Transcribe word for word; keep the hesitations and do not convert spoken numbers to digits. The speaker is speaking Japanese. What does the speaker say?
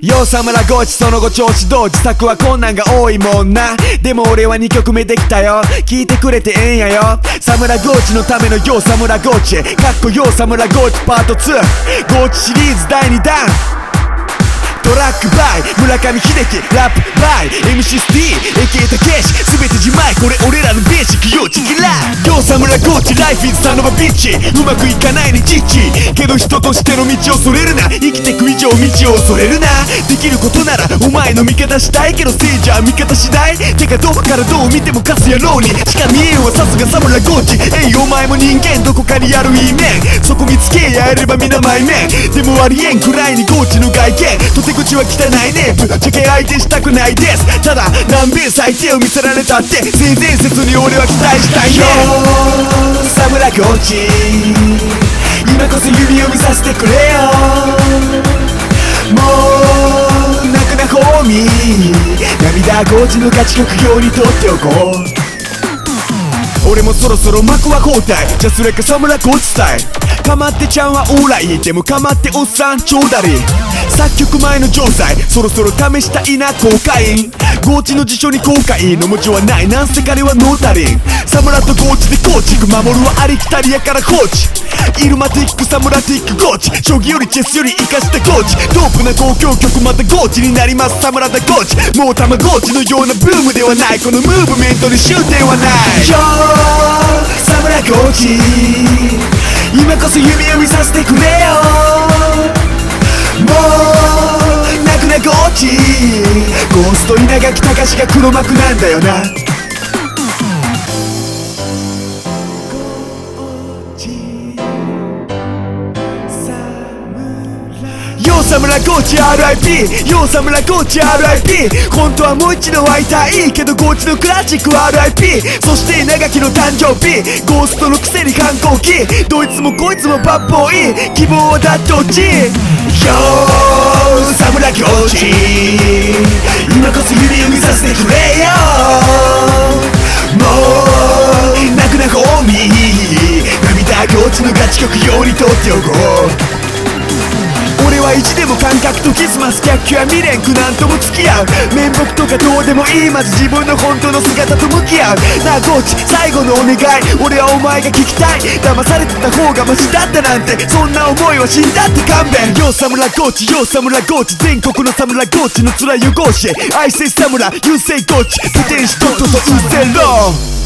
ようサムラゴチその後調子どう自作は困難が多いもんな。でも俺はにきょくめできたよ、聞いてくれてええんやよ。サムラゴチのためのようサムラゴチかっこようサムラゴチパートツーゴチシリーズだいにだん。トラックバイ村上秀樹ラップバイ エムシー スティー エーケー たけし全て自前これ俺らのベーシックよチキラようサムラゴチライフイズサノバビッチうまくいかないにチッチけど人としての道をそれるな生きてく以上道を恐れるなできることならお前の味方したいけどせいじゃ味方しないてかどっからどう見てもカス野郎にしか見えんはさすがサムラゴチえいお前も人間どこかにあるいい面そこ見つけやれば皆マイメンでもありえんくらいにゴチの外見とて口は汚いねぶっちゃけ相手したくないですただ何べん最低を見せられたって性善説に俺は期待したいねサムラゴチ今こそ指を見させてくれよもう泣くなホーミー涙ゴチのガチ曲用にとっておこう俺もそろそろ幕は交代じゃそれかサムラゴチスタイルかまってちゃんはオーライでもかまっておっさんちょうだり作曲前の錠剤そろそろ試したいなコカインゴーチの辞書に後悔の文字はないなんせ彼はノータリンサムラとゴーチで構築守るはありきたりやからコーチイルマティックサムラティックゴーチ将棋よりチェスより生かしたゴーチドープな交響曲またゴーチになりますサムラだゴーチもうたまゴーチのようなブームではないこのムーブメントに終点はないよーサムラゴーチ今こそ夢を見させてくれよもう泣くなゴーチゴースト稲垣隆が黒幕なんだよなようサムラゴーチ アールアイピー ようサムラゴーチ アールアイピー 本当はもう一度会いたいけどゴーチのクラシック アールアイピー そして稲垣の誕生日ゴーストのくせに反抗期どいつもこいつもバッボーイ希望はだって落ちよーサムラゴーチ今こそ指を見させてくれよもう泣くなホーミー涙ゴーチのガチ曲用にとっておこう俺は意地でも感覚とキスマス逆境は未練苦難とも付き合う面目とかどうでもいいまず自分の本当の姿と向き合うなあゴーチ最後のお願い俺はお前が聞きたい騙されてた方がマシだったなんてそんな思いは死んだって勘弁ようサムラゴーチようサムラゴーチ全国のサムラゴーチの面汚し I say サムラ You say ゴーチペテンしとっととうせろ